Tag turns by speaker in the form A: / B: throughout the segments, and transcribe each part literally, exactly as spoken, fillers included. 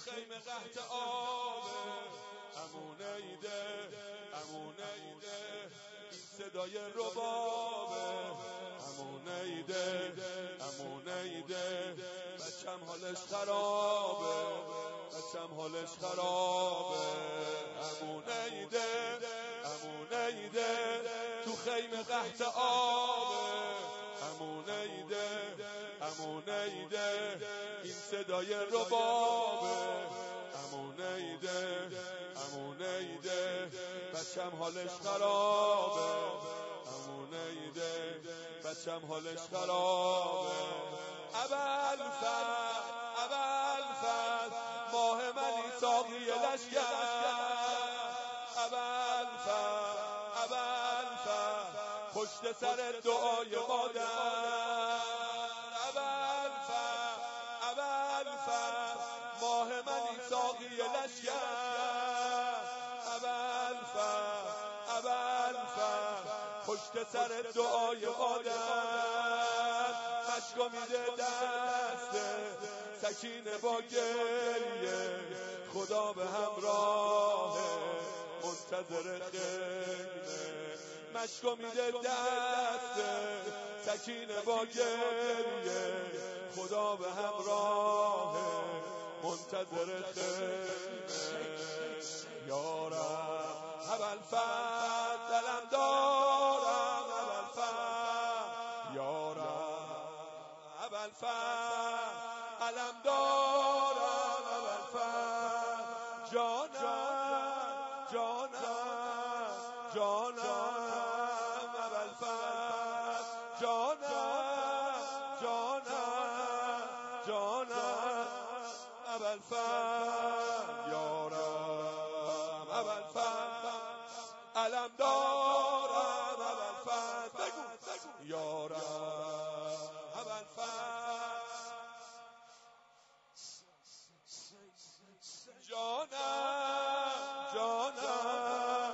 A: خیمه قحط آبه. امونه ایده امونه ایده این صدای ربابه. امونه ایده امونه ایده بچم حالش خرابه بچم حالش خرابه. امونه ایده امونه ایده تو خیمه قحط آبه. امونه ایده امونه ایده این صدای ربابه. امونه ایده امونه ایده بچم حالش خرابه. امونه ایده بچم حالش خرابه. ابوالفضل ابوالفضل ماه منی ساقی لشکر. ابوالفضل ابوالفضل پشت سر دعای مادر. ابوالفضل ابوالفضل ماه منی ساقی لشکر. ابوالفضل ابوالفضل پشت سر دعای مادر. مشکو میده دسته سکینه با گریه. خدا به همراه منتظر خیمه. مشکو میده دسته سکینه با گریه. خدا به همراه منتظر خیمه. یارم ابوالفضل دلم دارم. ابوالفضل یارم ابوالفضل علم دارم. ابوالفضل جانم جانم جانم. ابوالفضل جانم جانم جانم. ابوالفضل یارم ابوالفضل علم دارم. ابوالفضل بگو بگو یارم ابوالفضل جانم جانم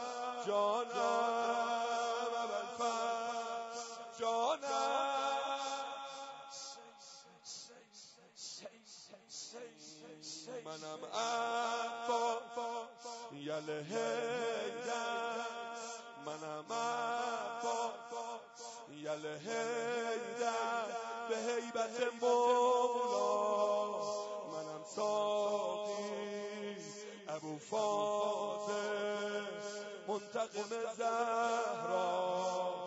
A: جانم. ابوالفضل جانم منم عبا یله هیدر. منم عبا یله هیدر به هیبت مولا. منم ساقی ابو فاضل منتقم زهرا.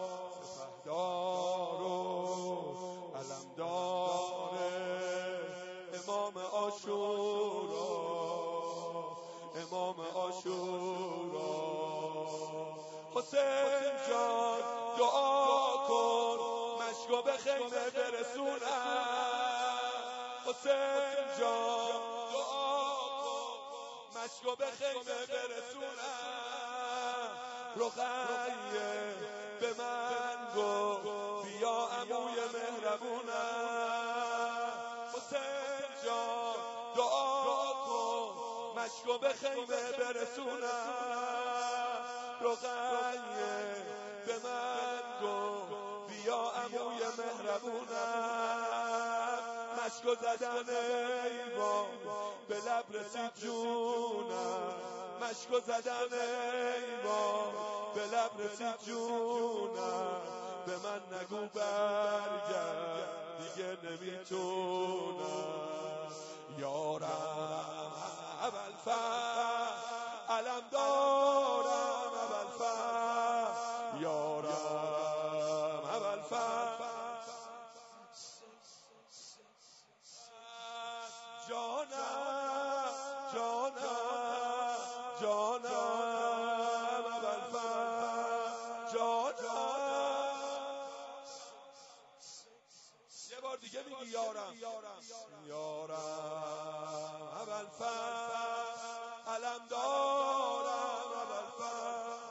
A: سپهدار و علمدار امام عاشورا. امام عاشورا. حسین جان دعا کن مشکو به خیمه برسونم. حسین جان دعا کن مشکو به خیمه برسونم. رقیه به من گفت بیا عموی مهربونم. حسین جان دعا کن مشکو به خیمه برسونم. رقیه به من گفت بیا عموی مهربونم. مشکو زدن ایوان به لب رسید جونم. مشکو زدن ایوان به لب رسید جونم. به من نگو برگرد دیگه نمیتونم. یارم ابوالفضل علم دارم. ابوالفضل یارم ابوالفضل جانم جانم جانم. ابوالفضل جانم. یه بار دیگه میگی یارم یارم ابوالفضل علم دارم. ابوالفضل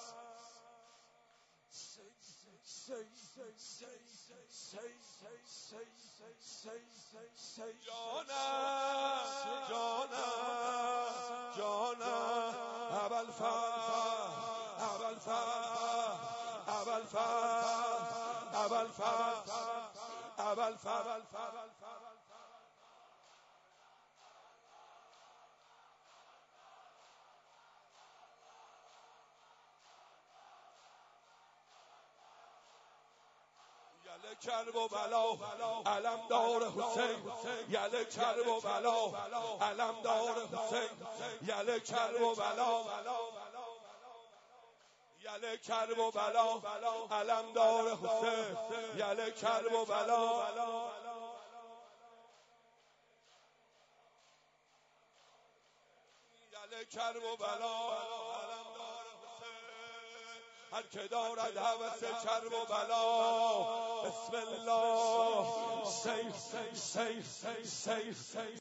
A: جانم جانم جانم. ابوالفضل ابوالفضل ابوالفضل ابوالفضل ابوالفضل یله کرب و بلا علم دار حسین، یله کرب و بلا علم دار حسین، یله کرب و بلا یله کرب و بلا علم دار حسین، یله کرب و بلا یله کرب و بلا علم دار حسین. هر که دارد هوس کرب و بلا بسم الله سیف سیف سیف سیف سیف